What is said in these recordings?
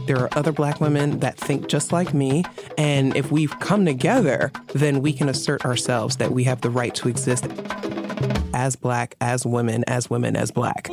there are other Black women that think just like me. And if we come together, then we can assert ourselves that we have the right to exist as Black, as women, as Black.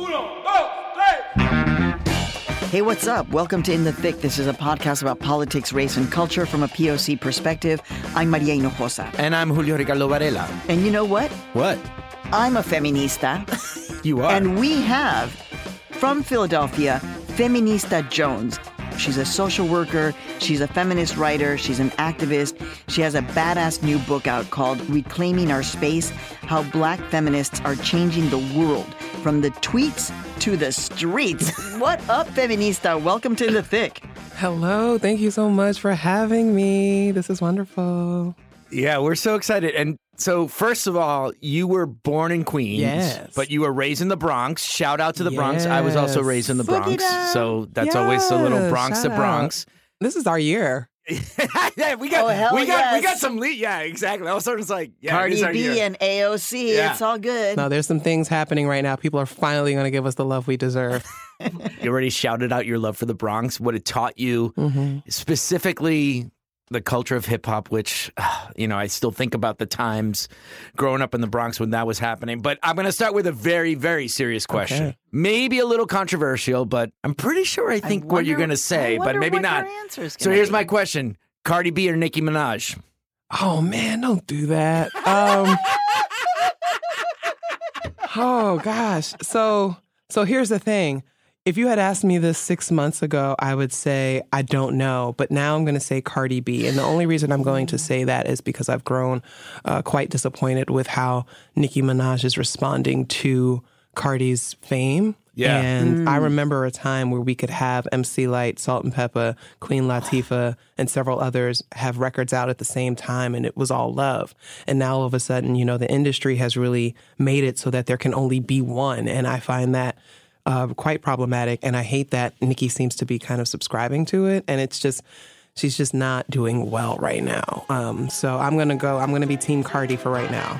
Hey, what's up? Welcome to In the Thick. This is a podcast about politics, race, and culture from a POC perspective. I'm Maria Hinojosa. And I'm Julio Ricardo Varela. And you know what? What? I'm a feminista. You are. And we have, from Philadelphia, Feminista Jones. She's a social worker. She's a feminist writer. She's an activist. She has a badass new book out called Reclaiming Our Space, How Black Feminists Are Changing the World, from the tweets to the streets. What up, Feminista? Welcome to In the Thick. Hello. Thank you so much for having me. This is wonderful. Yeah, we're so excited. And so, first of all, you were born in Queens, yes, but you were raised in the Bronx. Shout out to the yes. Bronx. I was also raised in the Bronx, so that's always a little Bronx to Bronx. This is our year. Yeah, we got some lead. Yeah, exactly. I was sort of like, Cardi B and AOC. Yeah. It's all good. No, there's some things happening right now. People are finally going to give us the love we deserve. You already shouted out your love for the Bronx, what it taught you, specifically the culture of hip hop, which, I still think about the times growing up in the Bronx when that was happening. But I'm going to start with a very, very serious question. Okay. Maybe a little controversial, but I'm pretty sure I think what you're going to say, but maybe not. So here's my question. Cardi B or Nicki Minaj? Oh, man, don't do that. Oh, gosh. So here's the thing. If you had asked me this 6 months ago, I would say, I don't know. But now I'm going to say Cardi B. And the only reason I'm going to say that is because I've grown quite disappointed with how Nicki Minaj is responding to Cardi's fame. Yeah. And I remember a time where we could have MC Lyte, Salt and Pepper, Queen Latifah, and several others have records out at the same time, and it was all love. And now all of a sudden, the industry has really made it so that there can only be one. And I find that quite problematic, and I hate that Nicki seems to be kind of subscribing to it, and she's just not doing well right now. So I'm going to be Team Cardi for right now.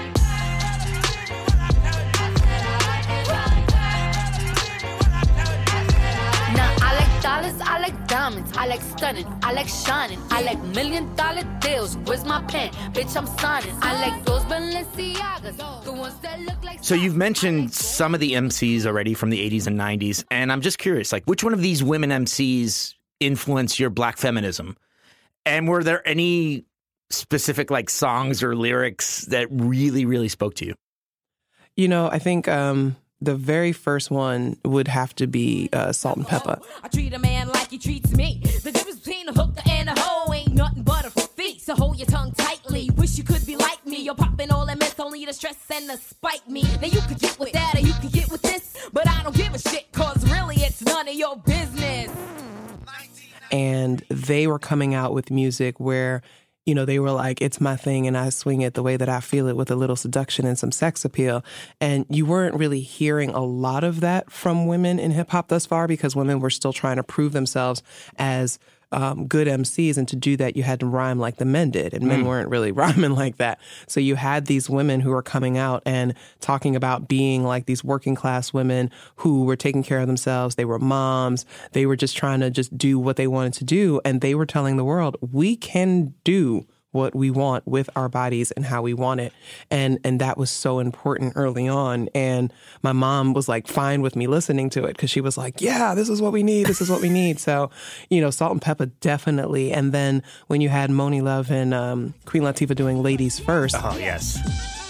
I like diamonds, I like stunning, I like shining, I like $1 million deals. Where's my pen? Bitch, I'm signing. I like those Balenciagas, the ones that look like. So you've mentioned some of the MCs already from the 80s and 90s, and I'm just curious, which one of these women MCs influenced your Black feminism? And were there any specific songs or lyrics that really, really spoke to you? I think the very first one would have to be Salt and Pepper. I treat a man like he treats me. The difference between a hooker and a hoe ain't nothing but a feet. So hold your tongue tightly. Wish you could be like me. You're popping all that meth, only to stress and to spite me. Now you could get with that or you could get with this, but I don't give a shit, cause really it's none of your business. And they were coming out with music where they were like, it's my thing and I swing it the way that I feel it with a little seduction and some sex appeal. And you weren't really hearing a lot of that from women in hip hop thus far because women were still trying to prove themselves as good MCs. And to do that, you had to rhyme like the men did. And men weren't really rhyming like that. So you had these women who were coming out and talking about being like these working class women who were taking care of themselves. They were moms. They were just trying to just do what they wanted to do. And they were telling the world, we can do what we want with our bodies and how we want it. And that was so important early on. And my mom was fine with me listening to it because she was like, yeah, this is what we need. This is what we need. So, Salt and Pepper definitely. And then when you had Monie Love and Queen Latifah doing Ladies First. Oh, yes.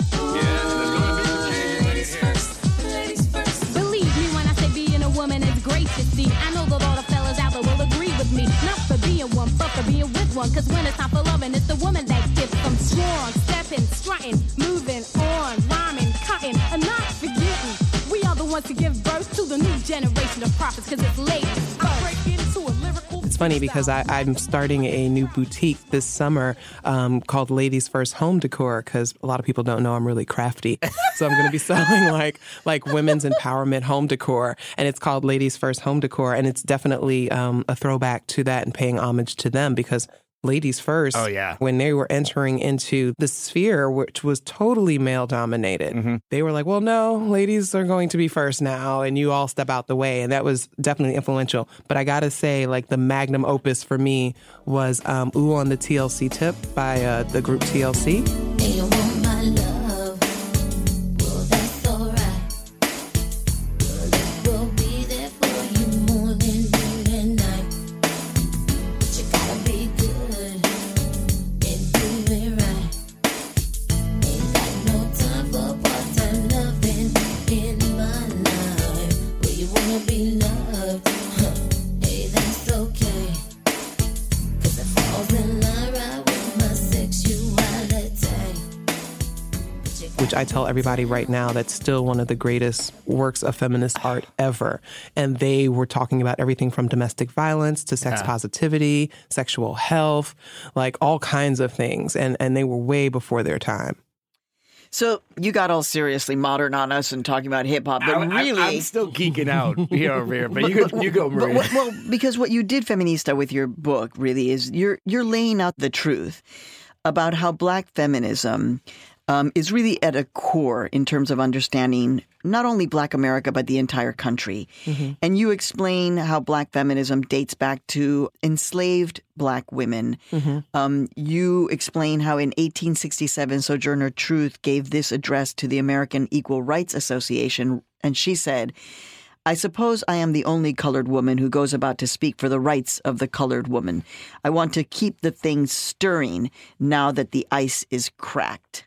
Believe me when I say being a woman is great to see. I know that all the fellas out there will agree with me. Not for being one, but for being with one. Cause when it's time for loving, it's the woman that gets them strong. Stepping, strutting, moving on, rhyming, cutting, and not forgetting. We are the ones to give birth to the new generation of prophets. Cause it's ladies first. Break into a lyrical. It's funny because I'm starting a new boutique this summer called Ladies First Home Decor because a lot of people don't know I'm really crafty. So I'm going to be selling like women's empowerment home decor, and it's called Ladies First Home Decor, and it's definitely a throwback to that and paying homage to them because ladies first. Oh, yeah. When they were entering into the sphere, which was totally male dominated, they were like, well, no, ladies are going to be first now, and you all step out the way. And that was definitely influential. But I got to say, like, the magnum opus for me was Ooh on the TLC Tip by the group TLC. Hey, you want my love? Well, that's alright. We'll be there for you morning, noon, and night. But you gotta be good and do it right. Ain't got no time for part-time loving in my life. Well, you wanna be loved? Hey, that's okay. 'Cause I fall in line right with my sexuality. Which I tell everybody right now, that's still one of the greatest works of feminist art ever. And they were talking about everything from domestic violence to sex positivity, sexual health, like all kinds of things. And they were way before their time. So you got all seriously modern on us and talking about hip hop, but really, I'm still geeking out here over here. But you go, Maria. Well, because what you did, Feminista, with your book really is you're laying out the truth about how Black feminism is really at a core in terms of understanding not only Black America, but the entire country. And you explain how Black feminism dates back to enslaved Black women. You explain how in 1867, Sojourner Truth gave this address to the American Equal Rights Association. And she said, I suppose I am the only colored woman who goes about to speak for the rights of the colored woman. I want to keep the things stirring now that the ice is cracked.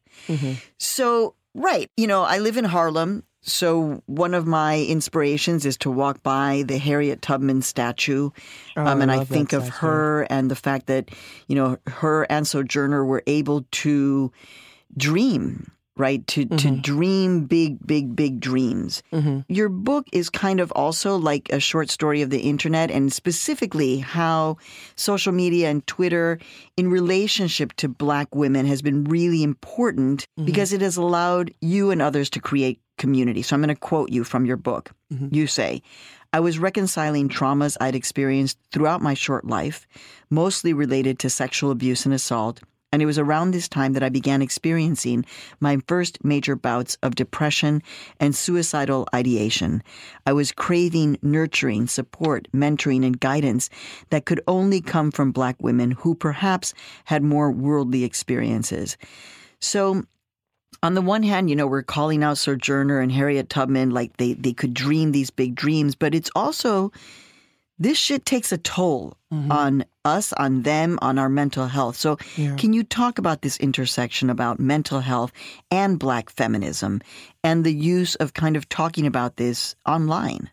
So, right. You know, I live in Harlem. So one of my inspirations is to walk by the Harriet Tubman statue. And I think of her and the fact that, you know, her and Sojourner were able to dream, right? To dream big dreams. Your book is kind of also like a short story of the internet, and specifically how social media and Twitter in relationship to Black women has been really important because it has allowed you and others to create community. So I'm going to quote you from your book. You say, I was reconciling traumas I'd experienced throughout my short life, mostly related to sexual abuse and assault. And it was around this time that I began experiencing my first major bouts of depression and suicidal ideation. I was craving nurturing, support, mentoring, and guidance that could only come from Black women who perhaps had more worldly experiences. So on the one hand, you know, we're calling out Sojourner and Harriet Tubman like they could dream these big dreams, but it's also, this shit takes a toll on us, on them, on our mental health. So can you talk about this intersection about mental health and Black feminism and the use of kind of talking about this online?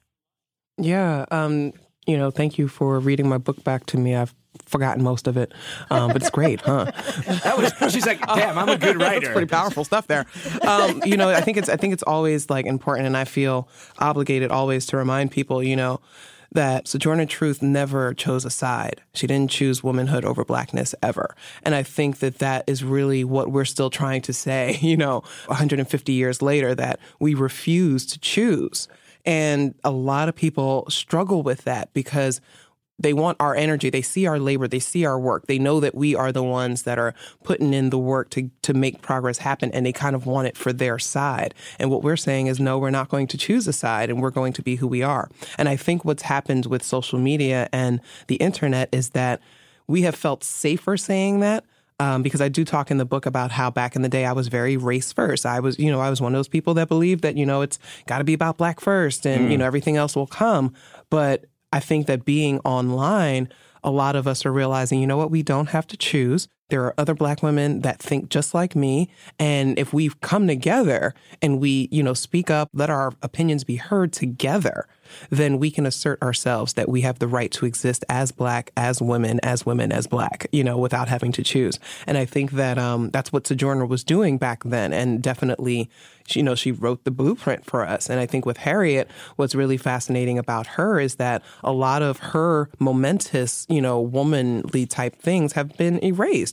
Yeah. You know, thank you for reading my book back to me. I've forgotten most of it, but it's great, huh? She's like, damn, I'm a good writer. That's pretty powerful stuff there. You know, I think it's always like important, and I feel obligated always to remind people, you know, that Sojourner Truth never chose a side. She didn't choose womanhood over Blackness ever. And I think that is really what we're still trying to say, you know, 150 years later, that we refuse to choose. And a lot of people struggle with that because they want our energy. They see our labor. They see our work. They know that we are the ones that are putting in the work to make progress happen, and they kind of want it for their side. And what we're saying is, no, we're not going to choose a side, and we're going to be who we are. And I think what's happened with social media and the internet is that we have felt safer saying that. Because I do talk in the book about how back in the day I was very race first. I was one of those people that believed that, you know, it's got to be about Black first and, you know, everything else will come. But I think that being online, a lot of us are realizing, you know what, we don't have to choose. There are other Black women that think just like me. And if we come together and we, you know, speak up, let our opinions be heard together, then we can assert ourselves that we have the right to exist as Black, as women, as Black, you know, without having to choose. And I think that that's what Sojourner was doing back then. And definitely, you know, she wrote the blueprint for us. And I think with Harriet, what's really fascinating about her is that a lot of her momentous, you know, womanly type things have been erased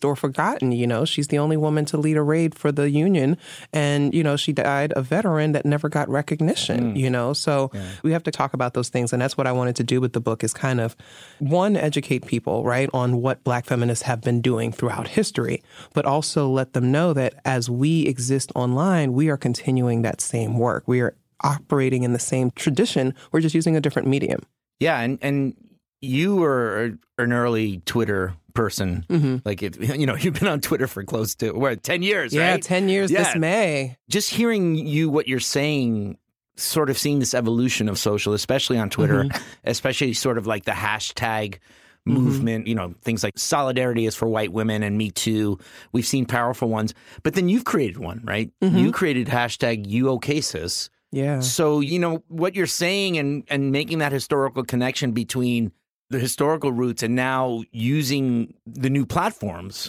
or forgotten. You know, she's the only woman to lead a raid for the Union. And, you know, she died a veteran that never got recognition, you know. So we have to talk about those things. And that's what I wanted to do with the book is kind of, one, educate people, right, on what Black feminists have been doing throughout history, but also let them know that as we exist online, we are continuing that same work. We are operating in the same tradition. We're just using a different medium. Yeah, and you were an early Twitter person. Like, you know, you've been on Twitter for close to, 10 years, right? Yeah, 10 years this May. Just hearing what you're saying, sort of seeing this evolution of social, especially on Twitter, especially sort of like the hashtag movement, you know, things like solidarity is for white women and Me Too. We've seen powerful ones. But then you've created one, right? You created hashtag YouOkSis. Yeah. So, you know, what you're saying and making that historical connection between the historical roots and now using the new platforms.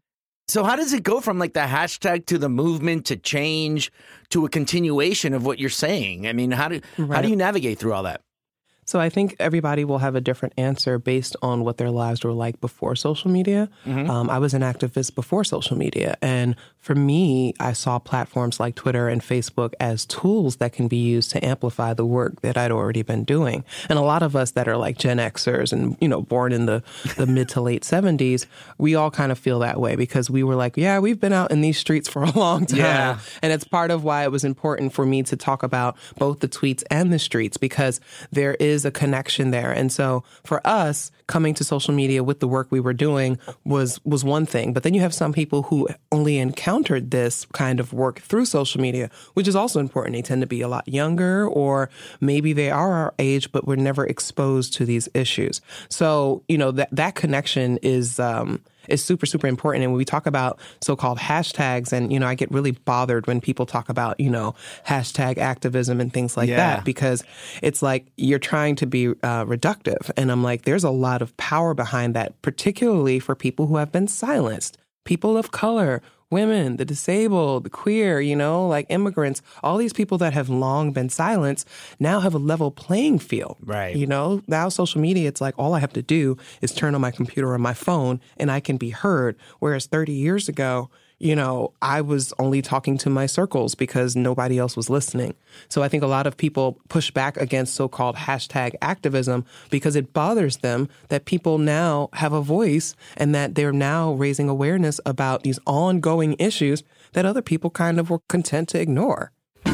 So how does it go from like the hashtag to the movement to change to a continuation of what you're saying? I mean, how do you navigate through all that? So I think everybody will have a different answer based on what their lives were like before social media. I was an activist before social media. And for me, I saw platforms like Twitter and Facebook as tools that can be used to amplify the work that I'd already been doing. And a lot of us that are like Gen Xers and, you know, born in the mid to late 70s, we all kind of feel that way because we were like, yeah, we've been out in these streets for a long time. Yeah. And it's part of why it was important for me to talk about both the tweets and the streets because there is a connection there. And so for us, coming to social media with the work we were doing was one thing. But then you have some people who only encountered this kind of work through social media, which is also important. They tend to be a lot younger, or maybe they are our age, but were never exposed to these issues. So, you know, that connection is super, super important. And when we talk about so-called hashtags, and, you know, I get really bothered when people talk about, you know, hashtag activism and things like that, because it's like you're trying to be reductive. And I'm like, there's a lot of power behind that, particularly for people who have been silenced, people of color, women, the disabled, the queer, you know, like immigrants, all these people that have long been silenced now have a level playing field. Right. You know, now social media, it's like all I have to do is turn on my computer or my phone and I can be heard. Whereas 30 years ago, you know, I was only talking to my circles because nobody else was listening. So I think a lot of people push back against so-called hashtag activism because it bothers them that people now have a voice and that they're now raising awareness about these ongoing issues that other people kind of were content to ignore.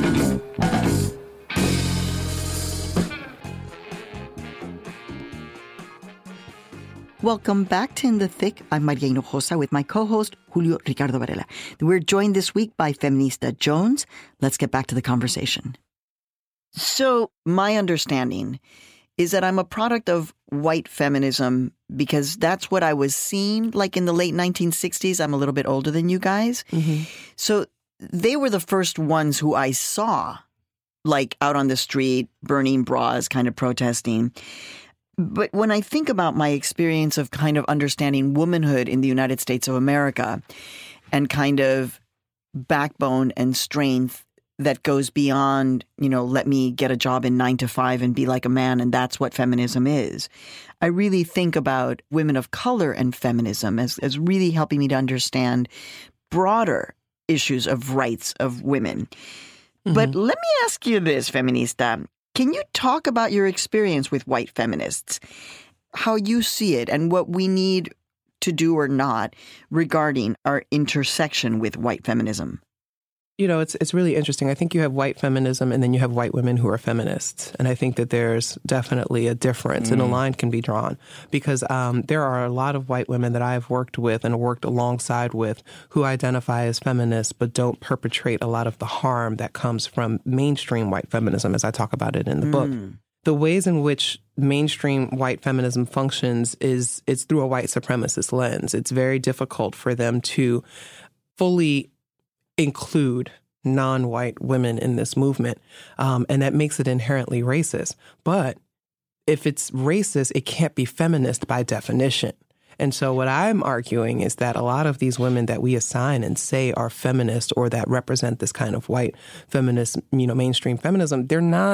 Welcome back to In the Thick. I'm Maria Hinojosa with my co-host, Julio Ricardo Varela. We're joined this week by Feminista Jones. Let's get back to the conversation. So my understanding is that I'm a product of white feminism because that's what I was seeing like in the late 1960s. I'm a little bit older than you guys. So they were the first ones who I saw like out on the street, burning bras, kind of protesting. But when I think about my experience of kind of understanding womanhood in the United States of America and kind of backbone and strength that goes beyond, you know, let me get a job in 9 to 5 and be like a man, and that's what feminism is. I really think about women of color and feminism as really helping me to understand broader issues of rights of women. But let me ask you this, Feminista. Can you talk about your experience with white feminists, how you see it, and what we need to do or not regarding our intersection with white feminism? You know, it's really interesting. I think you have white feminism and then you have white women who are feminists. And I think that there's definitely a difference and a line can be drawn because there are a lot of white women that I've worked with and worked alongside with who identify as feminists but don't perpetrate a lot of the harm that comes from mainstream white feminism, as I talk about it in the book. The ways in which mainstream white feminism functions is it's through a white supremacist lens. It's very difficult for them to fully include non-white women in this movement. And that makes it inherently racist. But if it's racist, it can't be feminist by definition. And so what I'm arguing is that a lot of these women that we assign and say are feminist or that represent this kind of white feminist, you know, mainstream feminism, they're not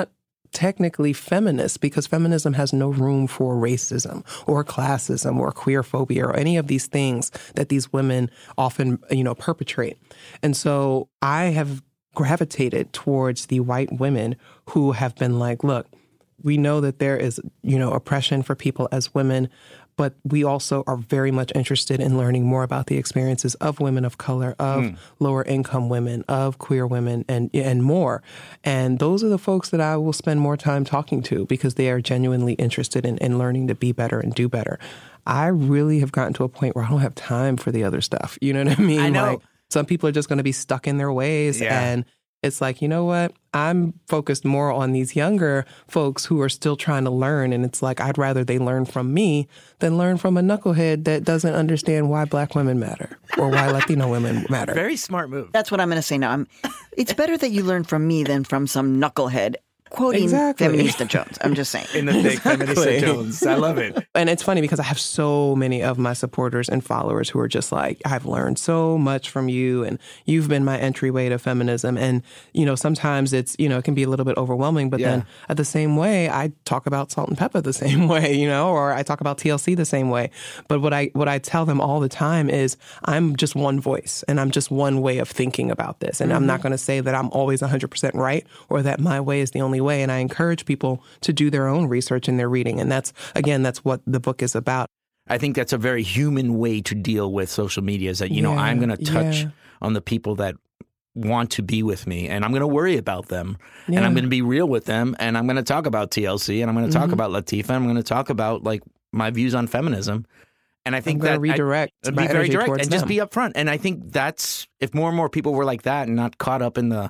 technically feminist because feminism has no room for racism or classism or queer phobia or any of these things that these women often, perpetrate. And so I have gravitated towards the white women who have been like, look, we know that there is, oppression for people as women, but we also are very much interested in learning more about the experiences of women of color, of lower income women, of queer women, and more. And those are the folks that I will spend more time talking to because they are genuinely interested in learning to be better and do better. I really have gotten to a point where I don't have time for the other stuff. You know what I mean? I know. Like, some people are just going to be stuck in their ways. Yeah. And it's like, you know what? I'm focused more on these younger folks who are still trying to learn. And it's like, I'd rather they learn from me than learn from a knucklehead that doesn't understand why Black women matter or why Latino women matter. Very smart move. That's what I'm going to say now. It's better that you learn from me than from some knucklehead. Quoting Exactly. Feminista Jones. I'm just saying. In the thick, Feminista Jones. I love it. And it's funny because I have so many of my supporters and followers who are just like, I've learned so much from you and you've been my entryway to feminism. And, sometimes it's, it can be a little bit overwhelming, but then at the same way, I talk about Salt and Pepper the same way, or I talk about TLC the same way. But what I tell them all the time is I'm just one voice and I'm just one way of thinking about this. And I'm not going to say that I'm always 100% right or that my way is the only way. And I encourage people to do their own research and their reading. And that's what the book is about. I think that's a very human way to deal with social media is that, I'm going to touch on the people that want to be with me and I'm going to worry about them and I'm going to be real with them and I'm going to talk about TLC and I'm going to talk about Latifah. I'm going to talk about like my views on feminism. And I think that redirect, be very direct and just be upfront. And I think that's if more and more people were like that and not caught up in the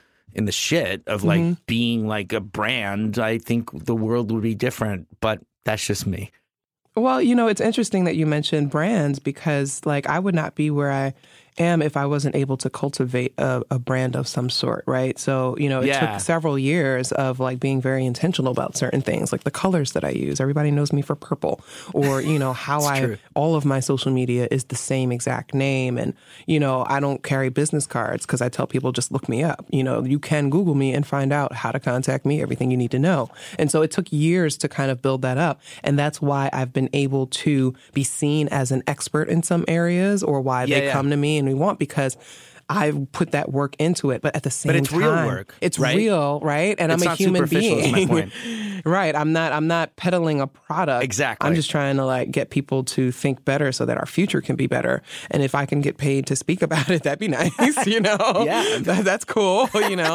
shit of like being like a brand, I think the world would be different. But that's just me. Well, it's interesting that you mentioned brands because like I would not be where I am if I wasn't able to cultivate a brand of some sort, right? So, it took several years of like being very intentional about certain things, like the colors that I use. Everybody knows me for purple or, how all of my social media is the same exact name. And, I don't carry business cards because I tell people just look me up. You can Google me and find out how to contact me, everything you need to know. And so it took years to kind of build that up. And that's why I've been able to be seen as an expert in some areas or why they come to me and we want because I've put that work into it. But at the same time, it's real work. It's right? real, right? And it's I'm a human being. Is my point. Right. I'm not peddling a product. Exactly. I'm just trying to like get people to think better so that our future can be better. And if I can get paid to speak about it, that'd be nice, Yeah. That's cool,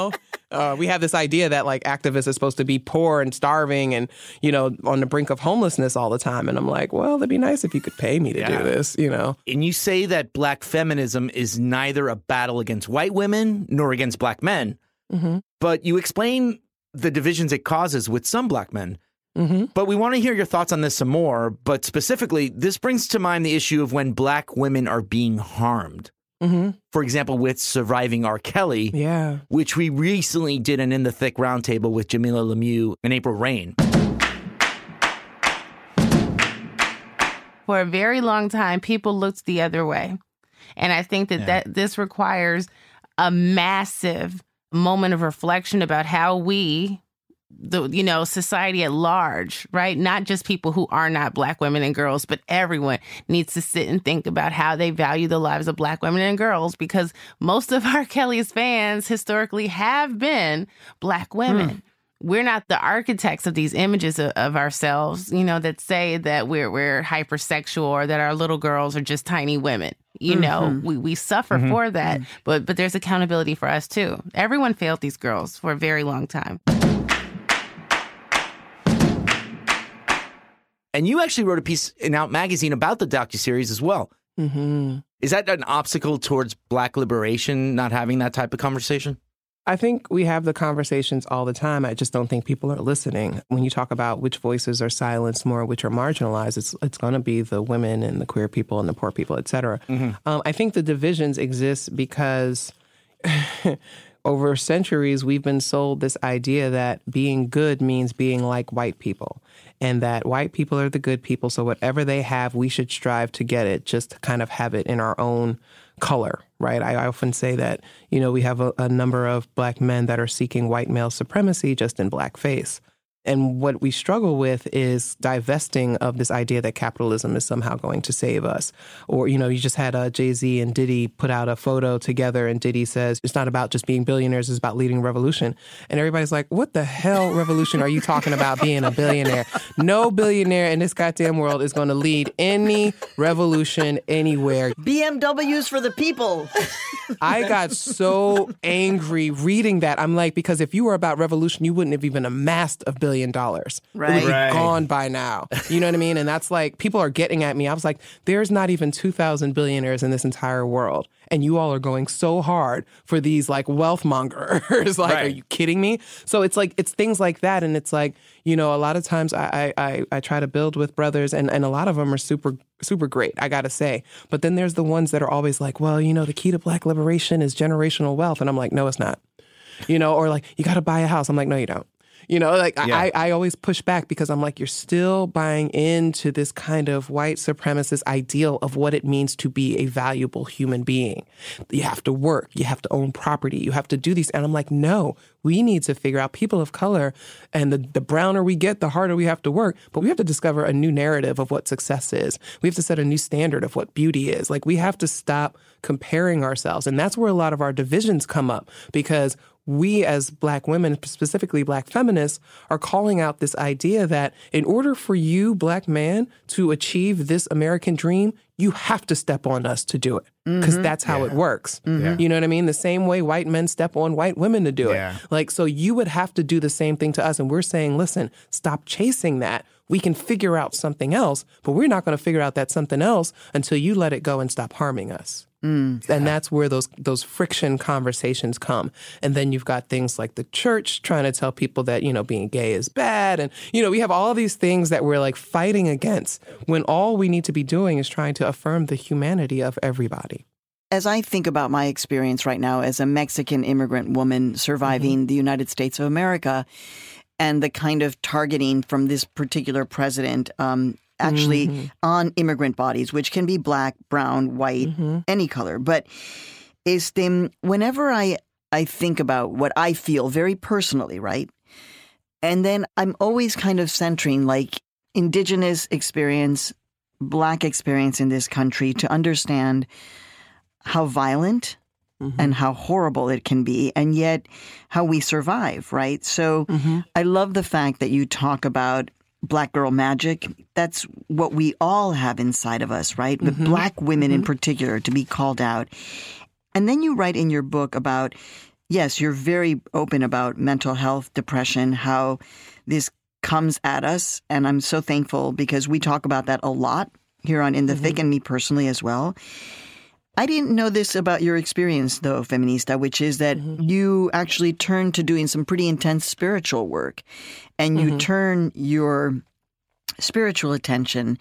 we have this idea that like activists are supposed to be poor and starving and, on the brink of homelessness all the time. And I'm like, well, it'd be nice if you could pay me to do this, And you say that Black feminism is neither a battle against white women nor against Black men. But you explain the divisions it causes with some Black men. But we want to hear your thoughts on this some more. But specifically, this brings to mind the issue of when Black women are being harmed. For example, with Surviving R. Kelly, which we recently did an In the Thick roundtable with Jamila Lemieux and April Rain. For a very long time, people looked the other way. And I think that this requires a massive moment of reflection about how we, society at large, right? Not just people who are not Black women and girls, but everyone needs to sit and think about how they value the lives of Black women and girls, because most of R. Kelly's fans historically have been Black women. We're not the architects of these images of ourselves, that say that we're hypersexual or that our little girls are just tiny women. We suffer for that, but there's accountability for us too. Everyone failed these girls for a very long time. And you actually wrote a piece in Out Magazine about the docuseries as well. Is that an obstacle towards Black liberation, not having that type of conversation? I think we have the conversations all the time. I just don't think people are listening. When you talk about which voices are silenced more, which are marginalized, it's going to be the women and the queer people and the poor people, et cetera. I think the divisions exist because over centuries, we've been sold this idea that being good means being like white people and that white people are the good people. So whatever they have, we should strive to get it, just to kind of have it in our own color, right? I often say that, we have a number of Black men that are seeking white male supremacy just in blackface. And what we struggle with is divesting of this idea that capitalism is somehow going to save us. Or, you just had Jay-Z and Diddy put out a photo together, and Diddy says, it's not about just being billionaires, it's about leading a revolution. And everybody's like, what the hell revolution are you talking about being a billionaire? No billionaire in this goddamn world is going to lead any revolution anywhere. BMWs for the people. I got so angry reading that. I'm like, because if you were about revolution, you wouldn't have even amassed $1 billion. Right. It would be gone by now. You know what I mean? And that's like, people are getting at me. I was like, there's not even 2,000 billionaires in this entire world. And you all are going so hard for these like wealth mongers. Like, Are you kidding me? So it's like, it's things like that. And it's like, a lot of times I try to build with brothers, and a lot of them are super, super great, I got to say. But then there's the ones that are always like, well, the key to Black liberation is generational wealth. And I'm like, no, it's not. Or like, you got to buy a house. I'm like, no, you don't. I always push back because I'm like, you're still buying into this kind of white supremacist ideal of what it means to be a valuable human being. You have to work. You have to own property. You have to do these. And I'm like, no, we need to figure out people of color. And the browner we get, the harder we have to work. But we have to discover a new narrative of what success is. We have to set a new standard of what beauty is. Like, we have to stop comparing ourselves. And that's where a lot of our divisions come up, because we as Black women, specifically Black feminists, are calling out this idea that in order for you, Black man, to achieve this American dream, you have to step on us to do it, because that's how it works. You know what I mean? The same way white men step on white women to do it. Like, so you would have to do the same thing to us. And we're saying, listen, stop chasing that. We can figure out something else, but we're not going to figure out that something else until you let it go and stop harming us. And that's where those friction conversations come. And then you've got things like the church trying to tell people that, being gay is bad. And, we have all these things that we're like fighting against, when all we need to be doing is trying to affirm the humanity of everybody. As I think about my experience right now as a Mexican immigrant woman surviving the United States of America, and the kind of targeting from this particular president, actually on immigrant bodies, which can be Black, brown, white, any color. But whenever I think about what I feel very personally, right? And then I'm always kind of centering like Indigenous experience, Black experience in this country, to understand how violent and how horrible it can be, and yet how we survive, right? So I love the fact that you talk about Black girl magic. That's what we all have inside of us, right? But Black women in particular, to be called out. And then you write in your book about, yes, you're very open about mental health, depression, how this comes at us. And I'm so thankful, because we talk about that a lot here on In the Thick, and me personally as well. I didn't know this about your experience, though, Feminista, which is that you actually turned to doing some pretty intense spiritual work, and you turn your spiritual attention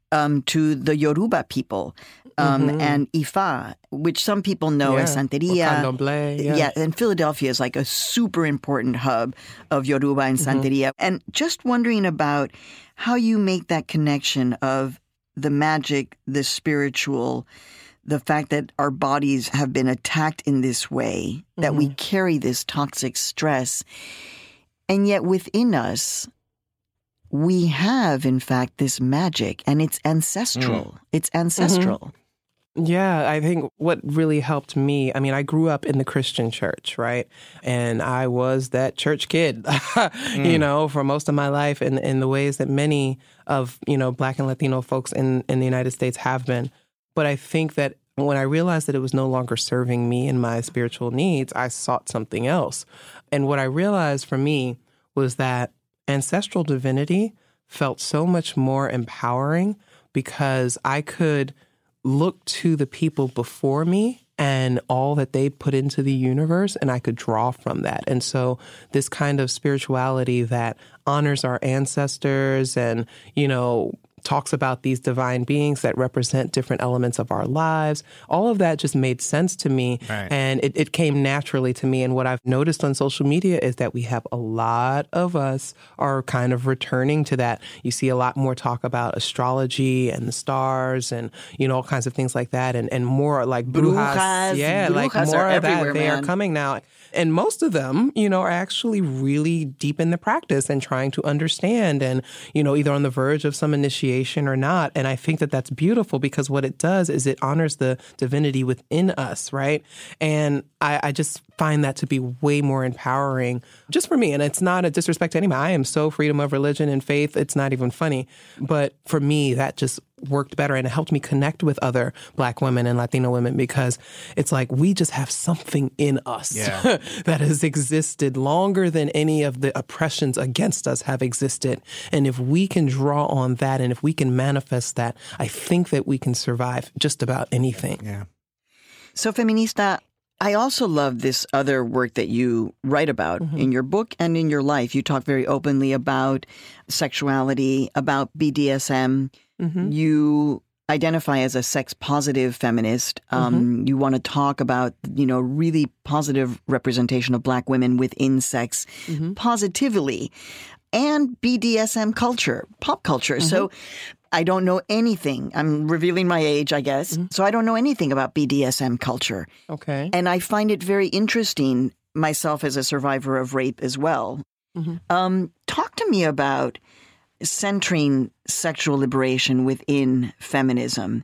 to the Yoruba people and Ifa, which some people know as Santeria. And Philadelphia is like a super important hub of Yoruba and Santeria. And just wondering about how you make that connection of the magic, the spiritual, the fact that our bodies have been attacked in this way, that we carry this toxic stress, and yet within us, we have, in fact, this magic, and it's ancestral. It's ancestral. Yeah, I think what really helped me, I grew up in the Christian church, right? And I was that church kid, for most of my life, in the ways that many of, Black and Latino folks in the United States have been. But I think that when I realized that it was no longer serving me and my spiritual needs, I sought something else. And what I realized for me was that ancestral divinity felt so much more empowering, because I could look to the people before me and all that they put into the universe, and I could draw from that. And so this kind of spirituality that honors our ancestors and, talks about these divine beings that represent different elements of our lives. All of that just made sense to me. Right. And it came naturally to me. And what I've noticed on social media is that we have a lot of us are kind of returning to that. You see a lot more talk about astrology and the stars and, all kinds of things like that. And more like brujas. Yeah, like brujas more are of that. everywhere, They are man. coming now. And most of them, are actually really deep in the practice and trying to understand and, either on the verge of some initiation or not. And I think that that's beautiful because what it does is it honors the divinity within us, right? And I just find that to be way more empowering just for me. And it's not a disrespect to anyone. I am so freedom of religion and faith. It's not even funny. But for me, that just worked better and it helped me connect with other Black women and Latino women because it's like we just have something in us that has existed longer than any of the oppressions against us have existed. And if we can draw on that and if we can manifest that, I think that we can survive just about anything. Yeah. So, Feminista, I also love this other work that you write about in your book and in your life. You talk very openly about sexuality, about BDSM. You identify as a sex-positive feminist. You want to talk about, really positive representation of Black women within sex positively and BDSM culture, pop culture. So I don't know anything. I'm revealing my age, I guess. So I don't know anything about BDSM culture. Okay. And I find it very interesting, myself as a survivor of rape as well. Talk to me about centering sexual liberation within feminism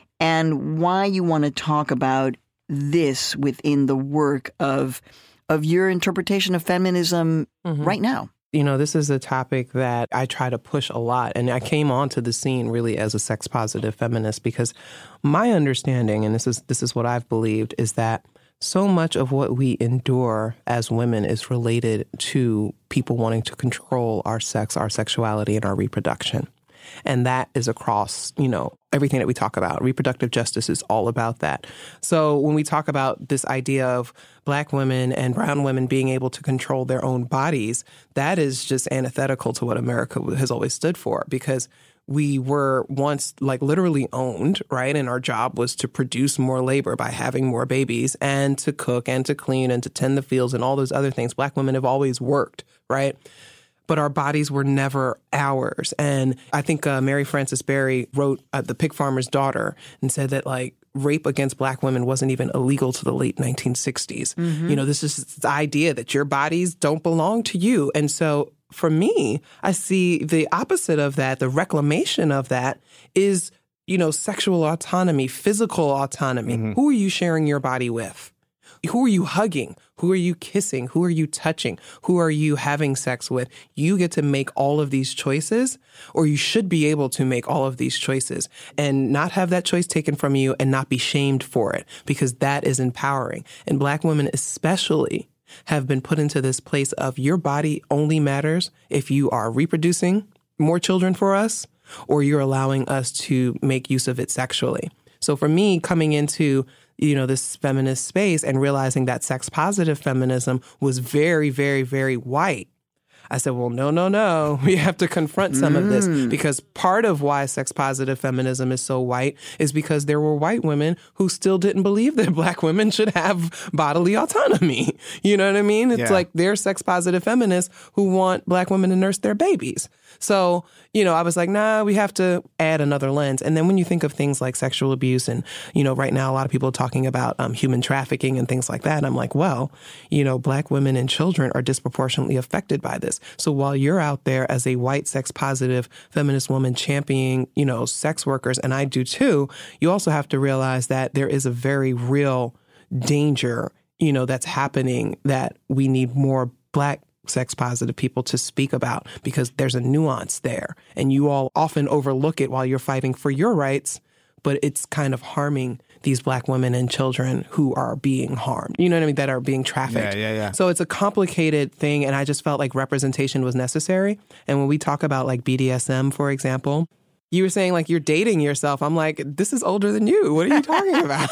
and why you want to talk about this within the work of your interpretation of feminism right now. This is a topic that I try to push a lot. And I came onto the scene really as a sex-positive feminist because my understanding, and this is what I've believed, is that so much of what we endure as women is related to people wanting to control our sex, our sexuality, and our reproduction. And that is across, everything that we talk about. Reproductive justice is all about that. So when we talk about this idea of Black women and brown women being able to control their own bodies, that is just antithetical to what America has always stood for because we were once literally owned, right? And our job was to produce more labor by having more babies and to cook and to clean and to tend the fields and all those other things. Black women have always worked, right? But our bodies were never ours. And I think Mary Frances Berry wrote The Pig Farmer's Daughter and said that rape against Black women wasn't even illegal to the late 1960s. This is the idea that your bodies don't belong to you. And so for me, I see the opposite of that. The reclamation of that is, sexual autonomy, physical autonomy. Who are you sharing your body with? Who are you hugging? Who are you kissing? Who are you touching? Who are you having sex with? You get to make all of these choices, or you should be able to make all of these choices and not have that choice taken from you and not be shamed for it, because that is empowering. And Black women especially have been put into this place of your body only matters if you are reproducing more children for us or you're allowing us to make use of it sexually. So for me, coming into this feminist space and realizing that sex-positive feminism was very, very, very white, I said, well, no. We have to confront some of this because part of why sex-positive feminism is so white is because there were white women who still didn't believe that Black women should have bodily autonomy. You know what I mean? It's like they're sex-positive feminists who want Black women to nurse their babies. So, I was like, nah, we have to add another lens. And then when you think of things like sexual abuse and, right now a lot of people are talking about human trafficking and things like that. And I'm like, well, Black women and children are disproportionately affected by this. So while you're out there as a white sex positive feminist woman championing, sex workers, and I do too, you also have to realize that there is a very real danger, that's happening that we need more Black sex positive people to speak about because there's a nuance there. And you all often overlook it while you're fighting for your rights, but it's kind of harming these Black women and children who are being harmed, that are being trafficked. Yeah. So it's a complicated thing. And I just felt like representation was necessary. And when we talk about BDSM, for example, you were saying you're dating yourself. I'm like, this is older than you. What are you talking about?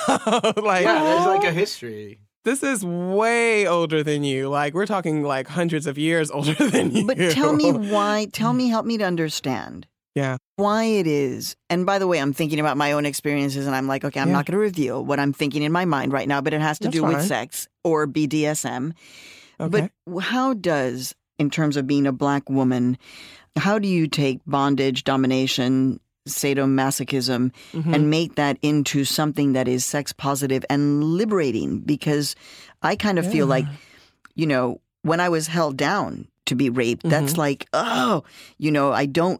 There's a history. This is way older than you. We're talking hundreds of years older than you. But tell me why. Help me to understand. Yeah. Why it is, and by the way, I'm thinking about my own experiences and I'm like, okay, I'm not going to reveal what I'm thinking in my mind right now, but it has to That's do with fine. sex or BDSM. Okay. But how does, in terms of being a Black woman, how do you take bondage, domination, sadomasochism, and make that into something that is sex positive and liberating? Because I kind of feel like, you know, when I was held down to be raped, that's like, oh, you know, I don't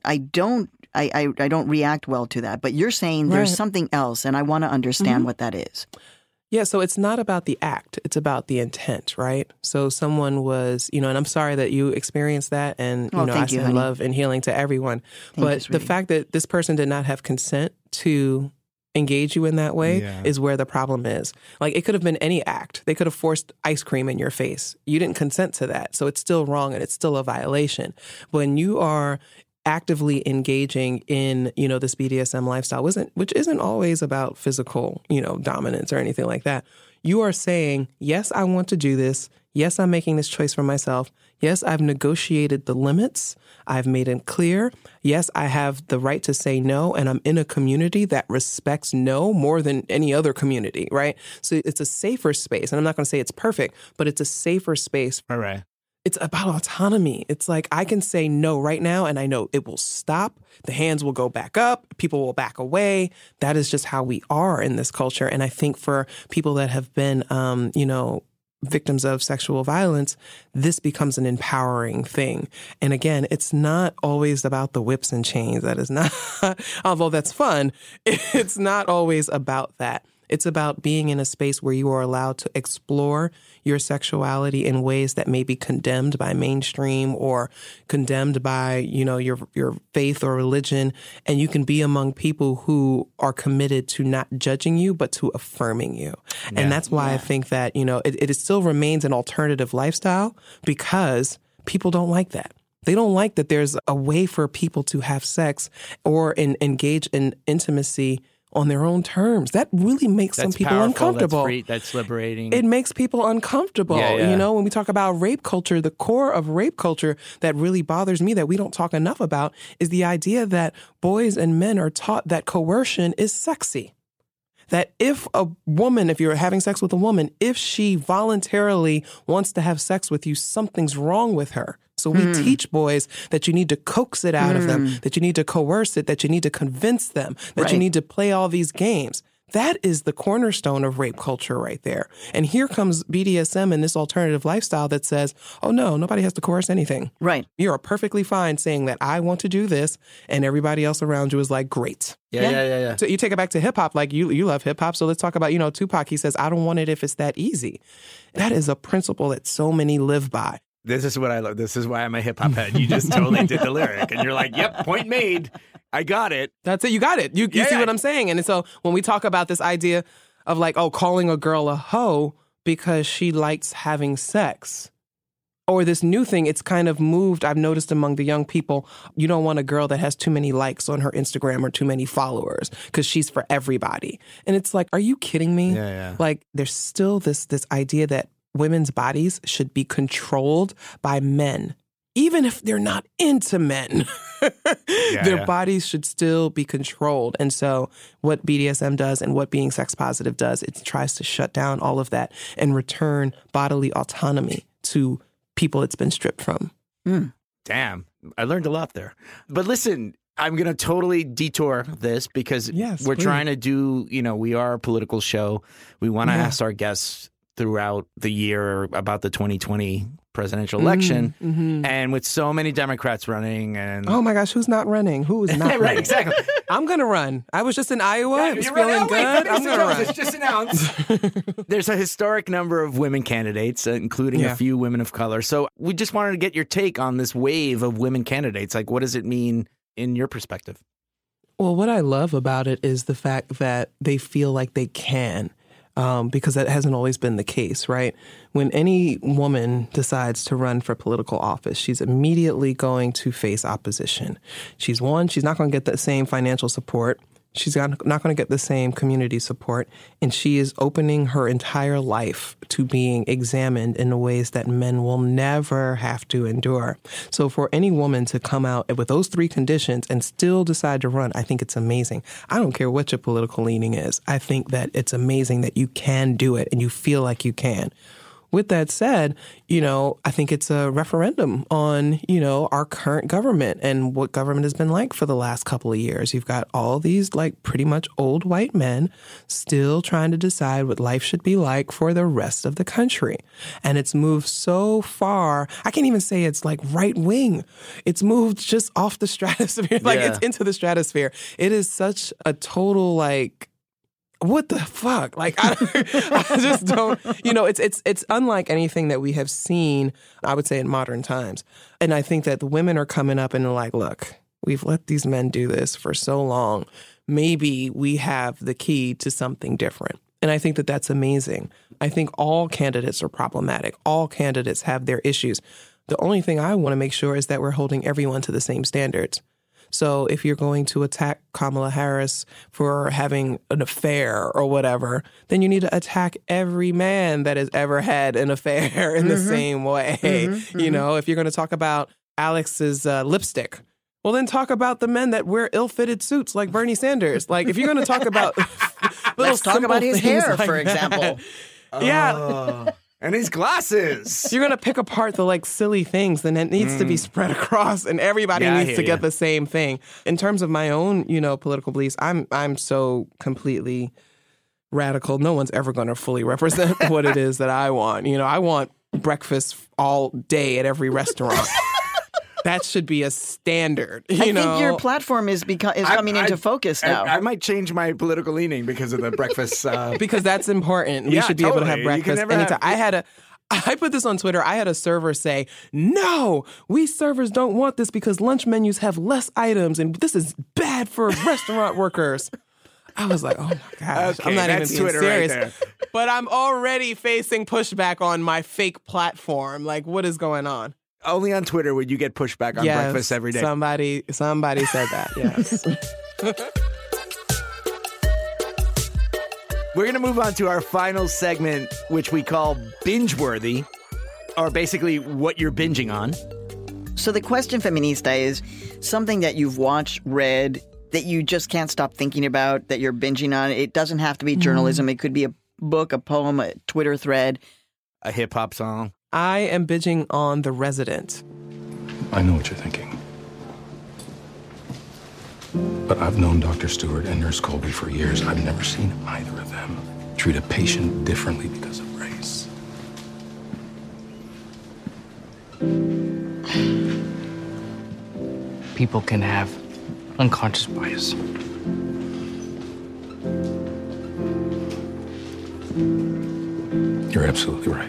react well to that. But you're saying there's something else, and I want to understand what that is. Yeah, so it's not about the act. It's about the intent, right? So someone was, you know, and I'm sorry that you experienced that. And, you know, I send love and healing to everyone. But the fact that this person did not have consent to engage you in that way is where the problem is. Like, it could have been any act. They could have forced ice cream in your face. You didn't consent to that. So it's still wrong and it's still a violation. When you are actively engaging in, you know, this BDSM lifestyle, which isn't always about physical, you know, dominance or anything like that. You are saying, yes, I want to do this. Yes, I'm making this choice for myself. Yes, I've negotiated the limits. I've made it clear. Yes, I have the right to say no, and I'm in a community that respects no more than any other community, right? So it's a safer space, and I'm not going to say it's perfect, but it's a safer space. All right. It's about autonomy. It's like, I can say no right now, and I know it will stop. The hands will go back up. People will back away. That is just how we are in this culture. And I think for people that have been, you know, victims of sexual violence, this becomes an empowering thing. And again, it's not always about the whips and chains. That is not, although that's fun, it's not always about that. It's about being in a space where you are allowed to explore your sexuality in ways that may be condemned by mainstream or condemned by, you know, your faith or religion. And you can be among people who are committed to not judging you, but to affirming you. Yeah. And that's why I think that, you know, it still remains an alternative lifestyle, because people don't like that. They don't like that there's a way for people to have sex or engage in intimacy on their own terms. That really makes some people powerful, uncomfortable. That's free, that's liberating. It makes people uncomfortable. Yeah. You know, when we talk about rape culture, the core of rape culture that really bothers me that we don't talk enough about is the idea that boys and men are taught that coercion is sexy. That if you're having sex with a woman, if she voluntarily wants to have sex with you, something's wrong with her. So we teach boys that you need to coax it out of them, that you need to coerce it, that you need to convince them, that you need to play all these games. That is the cornerstone of rape culture right there. And here comes BDSM and this alternative lifestyle that says, oh, no, nobody has to coerce anything. Right. You're perfectly fine saying that I want to do this, and everybody else around you is like, great. Yeah. So you take it back to hip hop, like you love hip hop. So let's talk about, you know, Tupac, he says, I don't want it if it's that easy. That is a principle that so many live by. This is what I love. This is why I'm a hip hop head. You just totally did the lyric. And you're like, yep, point made. I got it. That's it. You got it. You see what I'm saying? And so when we talk about this idea of like, oh, calling a girl a hoe because she likes having sex, or this new thing, it's kind of moved, I've noticed among the young people, you don't want a girl that has too many likes on her Instagram or too many followers because she's for everybody. And it's like, are you kidding me? Yeah. Like, there's still this idea that women's bodies should be controlled by men, even if they're not into men. Their bodies should still be controlled. And so what BDSM does and what being sex positive does, it tries to shut down all of that and return bodily autonomy to people it's been stripped from. Damn, I learned a lot there. But listen, I'm going to totally detour this because we're trying to do, you know, we are a political show. We want to ask our guests throughout the year about the 2020 presidential election. And with so many Democrats running and... Oh my gosh, who's not running? Who is not running? Right, exactly. I'm going to run. I was just in Iowa. Yeah, it was you're feeling right. good. I'm going to run. It's just announced. There's a historic number of women candidates, including a few women of color. So we just wanted to get your take on this wave of women candidates. Like, what does it mean in your perspective? Well, what I love about it is the fact that they feel like they can. Because that hasn't always been the case, right? When any woman decides to run for political office, she's immediately going to face opposition. She's not going to get the same financial support. She's not going to get the same community support, and she is opening her entire life to being examined in ways that men will never have to endure. So for any woman to come out with those 3 conditions and still decide to run, I think it's amazing. I don't care what your political leaning is. I think that it's amazing that you can do it and you feel like you can. With that said, I think it's a referendum on, our current government and what government has been like for the last couple of years. You've got all these like pretty much old white men still trying to decide what life should be like for the rest of the country. And it's moved so far. I can't even say it's like right wing. It's moved just off the stratosphere. It's into the stratosphere. It is such a total what the fuck? I just don't, it's unlike anything that we have seen, I would say, in modern times. And I think that the women are coming up and they're like, look, we've let these men do this for so long. Maybe we have the key to something different. And I think that that's amazing. I think all candidates are problematic. All candidates have their issues. The only thing I want to make sure is that we're holding everyone to the same standards. So if you're going to attack Kamala Harris for having an affair or whatever, then you need to attack every man that has ever had an affair in the same way. If you're going to talk about Alex's lipstick, well, then talk about the men that wear ill-fitted suits like Bernie Sanders. If you're going to talk about let's talk about his hair, for example. Yeah. And his glasses. You're going to pick apart the silly things, then it needs to be spread across, and everybody needs to get the same thing. In terms of my own, political beliefs, I'm so completely radical. No one's ever going to fully represent what it is that I want. I want breakfast all day at every restaurant. That should be a standard. I think your platform is coming into focus now. I might change my political leaning because of the breakfast. Because that's important. We should be able to have breakfast anytime. I put this on Twitter. I had a server say, no, we servers don't want this because lunch menus have less items and this is bad for restaurant workers. I was like, oh my gosh, okay, I'm not even being Twitter serious. Right there. But I'm already facing pushback on my fake platform. What is going on? Only on Twitter would you get pushback on breakfast every day. Somebody said that, yes. We're going to move on to our final segment, which we call Binge-Worthy, or basically what you're binging on. So the question, Feminista, is something that you've watched, read, that you just can't stop thinking about, that you're binging on. It doesn't have to be journalism. It could be a book, a poem, a Twitter thread. A hip-hop song. I am binging on The Resident. I know what you're thinking. But I've known Dr. Stewart and Nurse Colby for years. I've never seen either of them treat a patient differently because of race. People can have unconscious bias. You're absolutely right.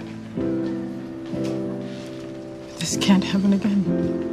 This can't happen again.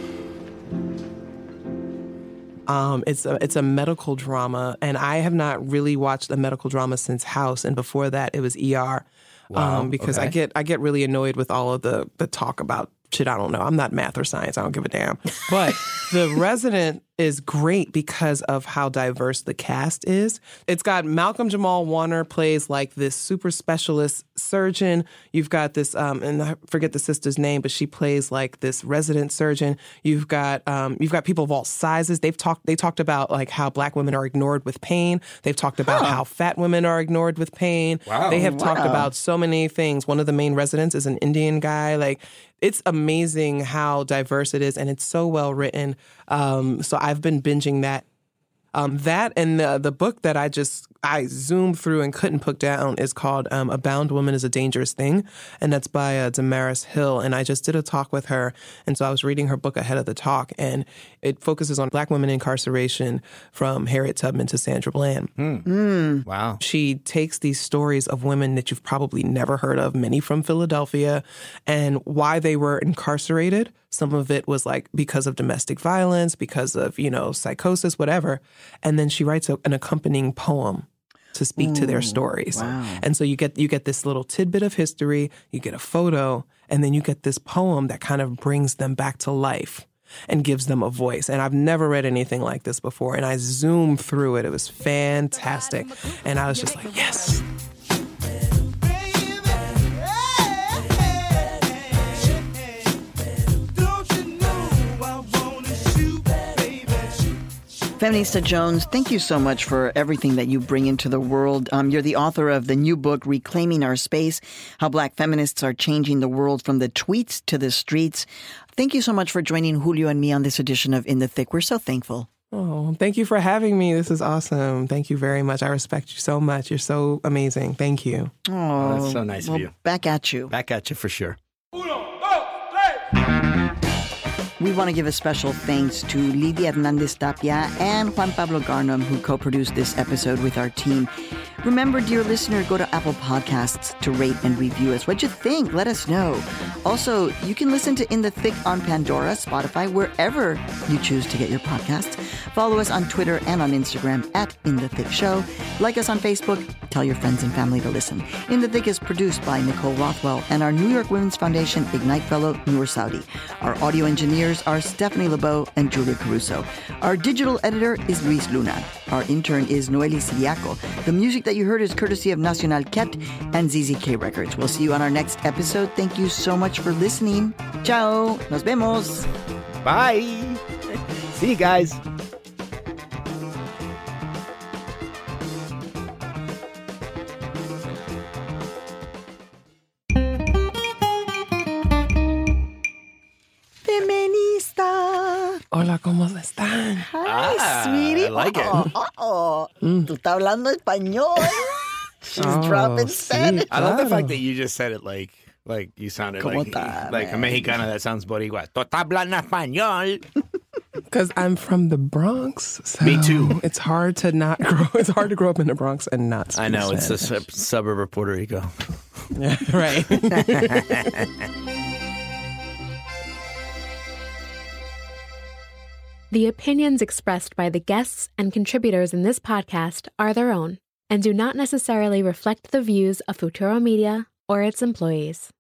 It's a medical drama, and I have not really watched a medical drama since House, and before that it was ER. Wow, because okay. I get really annoyed with all of the talk about shit I don't know. I'm not math or science. I don't give a damn. But The Resident is great because of how diverse the cast is. It's got Malcolm Jamal Warner plays this super specialist surgeon. You've got this, and I forget the sister's name, but she plays this resident surgeon. You've got people of all sizes. They talked about how Black women are ignored with pain. They've talked about how fat women are ignored with pain. Wow. They have talked about so many things. One of the main residents is an Indian guy. It's amazing how diverse it is, and it's so well written. So I've been binging that. That and the book that I zoomed through and couldn't put down is called A Bound Woman is a Dangerous Thing, and that's by Damaris Hill. And I just did a talk with her, and so I was reading her book ahead of the talk, and it focuses on Black women incarceration from Harriet Tubman to Sandra Bland. Wow. She takes these stories of women that you've probably never heard of, many from Philadelphia, and why they were incarcerated. Some of it was because of domestic violence, because of, psychosis, whatever. And then she writes an accompanying poem to speak to their stories. Wow. And so you get this little tidbit of history, you get a photo, and then you get this poem that kind of brings them back to life. and gives them a voice. And I've never read anything like this before. And I zoomed through it. It was fantastic. And I was just like, yes. Feminista Jones, thank you so much for everything that you bring into the world. You're the author of the new book, Reclaiming Our Space, How Black Feminists Are Changing the World from the Tweets to the Streets. Thank you so much for joining Julio and me on this edition of In the Thick. We're so thankful. Oh, thank you for having me. This is awesome. Thank you very much. I respect you so much. You're so amazing. Thank you. Oh, that's so nice of you. Back at you. Back at you for sure. We want to give a special thanks to Lidia Hernandez Tapia and Juan Pablo Garnham, who co-produced this episode with our team. Remember, dear listener, go to Apple Podcasts to rate and review us. What'd you think? Let us know. Also, you can listen to In the Thick on Pandora, Spotify, wherever you choose to get your podcasts. Follow us on Twitter and on Instagram at In the Thick Show. Like us on Facebook. Tell your friends and family to listen. In the Thick is produced by Nicole Rothwell and our New York Women's Foundation Ignite Fellow, Noor Saudi. Our audio engineers are Stephanie Lebeau and Julia Caruso. Our digital editor is Luis Luna. Our intern is Noeli Siriaco. The music that you heard is courtesy of Nacional Ket and ZZK Records. We'll see you on our next episode. Thank you so much for listening. Ciao. Nos vemos. Bye. See you guys. Feminista. Hola, ¿cómo están? Hi, sweetie. I like it. Tú estás hablando español. She's dropping Spanish. I love the fact that you just said it like you sounded ¿Cómo like está, a Mexicana that sounds boricua. Tú estás hablando español. Because I'm from the Bronx. So Me too. It's hard to not grow. It's hard to grow up in the Bronx and not speak I know, it's a Spanish. suburb of Puerto Rico. Yeah, right. The opinions expressed by the guests and contributors in this podcast are their own and do not necessarily reflect the views of Futuro Media or its employees.